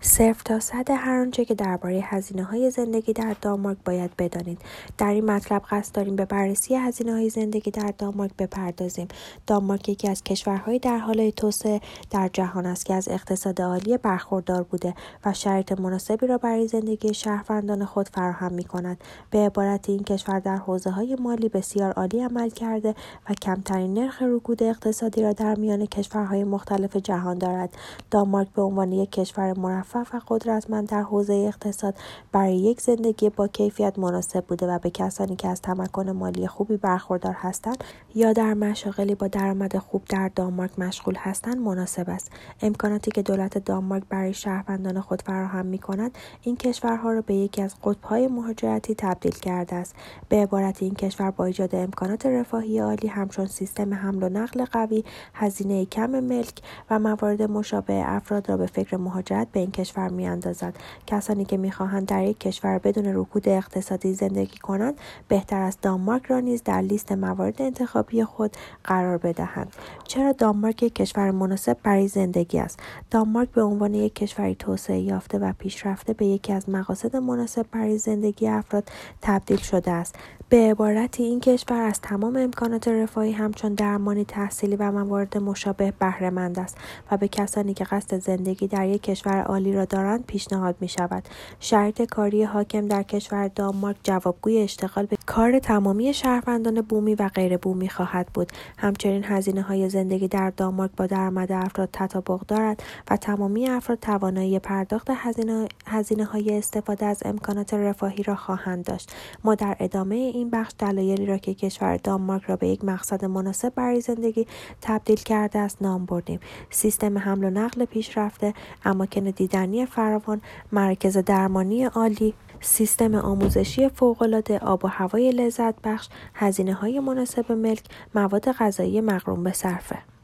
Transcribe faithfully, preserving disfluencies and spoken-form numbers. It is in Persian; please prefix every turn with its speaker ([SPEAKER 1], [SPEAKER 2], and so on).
[SPEAKER 1] صفر تا صد هر آنچه که درباره هزینه‌های زندگی در دانمارک باید بدانید. در این مطلب قصد داریم به بررسی هزینه‌های زندگی در دانمارک بپردازیم. دانمارک یکی از کشورهای در حال توسعه در جهان است که از اقتصاد عالی برخوردار بوده و شرایط مناسبی را برای زندگی شهروندان خود فراهم می‌کند. به عبارت این کشور در حوزه‌های مالی بسیار عالی عمل کرده و کمترین نرخ رکود اقتصادی را در میان کشورهای مختلف جهان دارد. دانمارک به عنوان یک کشور مرفه و قدرتمند در حوزه اقتصاد برای یک زندگی با کیفیت مناسب بوده و به کسانی که از تمکن مالی خوبی برخوردار هستند یا در مشاغلی با درآمد خوب در دانمارک مشغول هستند مناسب است. امکاناتی که دولت دانمارک برای شهروندان خود فراهم می‌کند این کشورها را به یکی از قطب‌های مهاجرتی تبدیل کرده است. به عبارت این کشور با ایجاد امکانات رفاهی عالی همچون سیستم حمل و نقل قوی، هزینه کم ملک و موارد مشابه افراد را به فکر مهاجرت به این کشور می‌اندازد. کسانی که می‌خواهند در یک کشور بدون رکود اقتصادی زندگی کنند بهتر است دانمارک را نیز در لیست موارد انتخابی خود قرار بدهند. چرا دانمارک یک کشور مناسب برای زندگی است؟ دانمارک به عنوان یک کشوری توسعه یافته و پیشرفته به یکی از مقاصد مناسب برای زندگی افراد تبدیل شده است. به عبارتی این کشور از تمام امکانات رفاهی همچون درمانی، تحصیلی و موارد مشابه بهره مند است و به کسانی که قصد زندگی در یک کشور عالی را دارند پیشنهاد می شود. شرایط کاری حاکم در کشور دانمارک جوابگوی اشتغال به کار تمامی شهروندان بومی و غیر بومی خواهد بود. همچنین هزینه های زندگی در دانمارک با درآمد افراد تطابق دارد و تمامی افراد توانایی پرداخت هزینه هزینه های استفاده از امکانات رفاهی را خواهند داشت. ما در ادامه این بخش دلایلی را که کشور دانمارک را به یک مقصد مناسب برای زندگی تبدیل کرده است نام بردیم. سیستم حمل و نقل پیشرفته، اماکن دیدنی فراوان، مراکز درمانی عالی، سیستم آموزشی فوق‌العاده، آب و هوای لذت بخش، هزینه‌های مناسب ملک، مواد غذایی مقرون به صرفه.